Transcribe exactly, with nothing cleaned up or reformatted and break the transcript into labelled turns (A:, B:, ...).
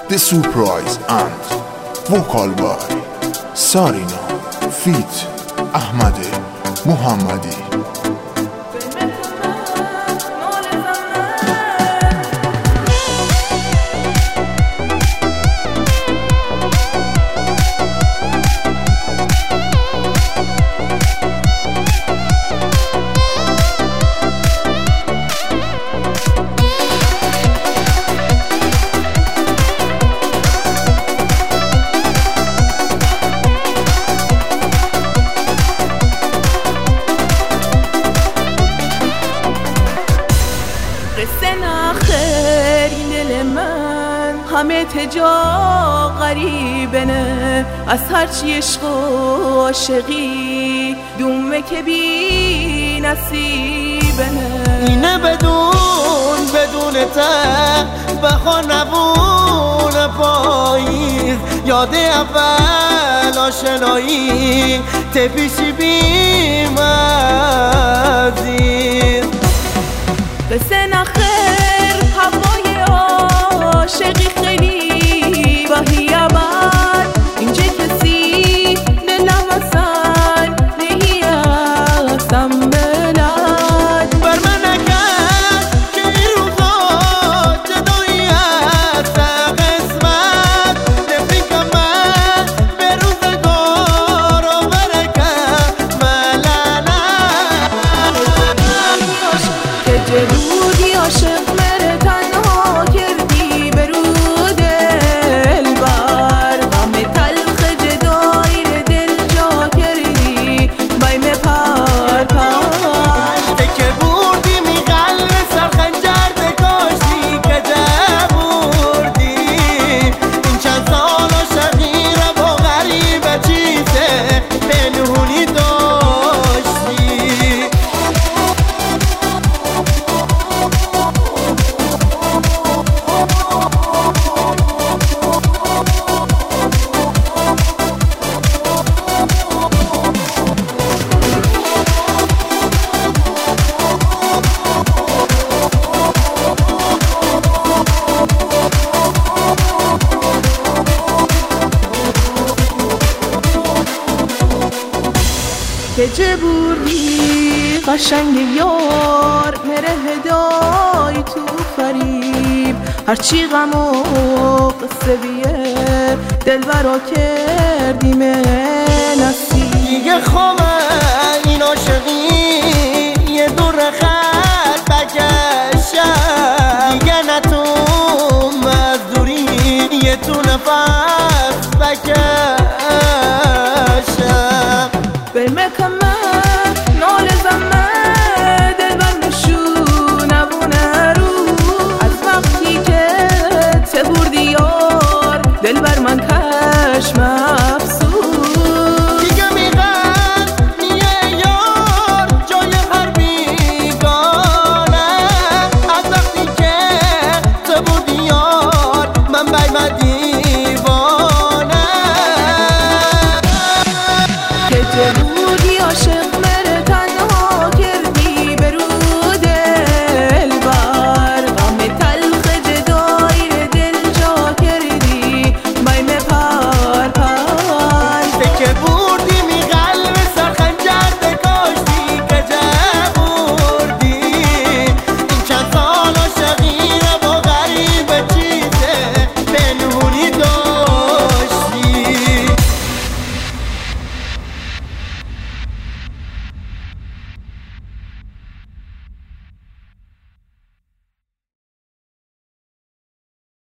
A: The Surprise and vocal by Sarina feat. احمد محمدی.
B: قصه نخیر این دل من همه تجا غریبه نه، از هرچی عشق و عاشقی دومه که بی نصیبه نه.
C: اینه بدون بدون ته بخوا نبون پاییز، یاد اول آشنایی تپیشی بیم عزیز.
B: قصه نخیر هوای عاشقی خیلی وحی عبد، اینجا کسی نلمسن نهی هستم بلد.
C: بر من نکرد که این روزا جدایی هست قسمت، نفیکم من به روزگار و برکت ملنم.
B: که جبودی عاشق مره تنها کردی برود دلبر، غم تلخ جدایی دل جا کردی بایم پر پر.
C: که بردی می قلب سر خنجر دکاشتی که جبوردی، این چند سال عاشقی با غریبه چیزه پنهونی داشتی.
B: که جبوری قشنگ یار مره هدای تو فریب، هرچی غم و قصه بیه دل برا کردیم نصیب.
C: دیگه خوامه این عاشقی یه دور خط بکشم، دیگه نتون مزدوری یه تو نفس بکشم.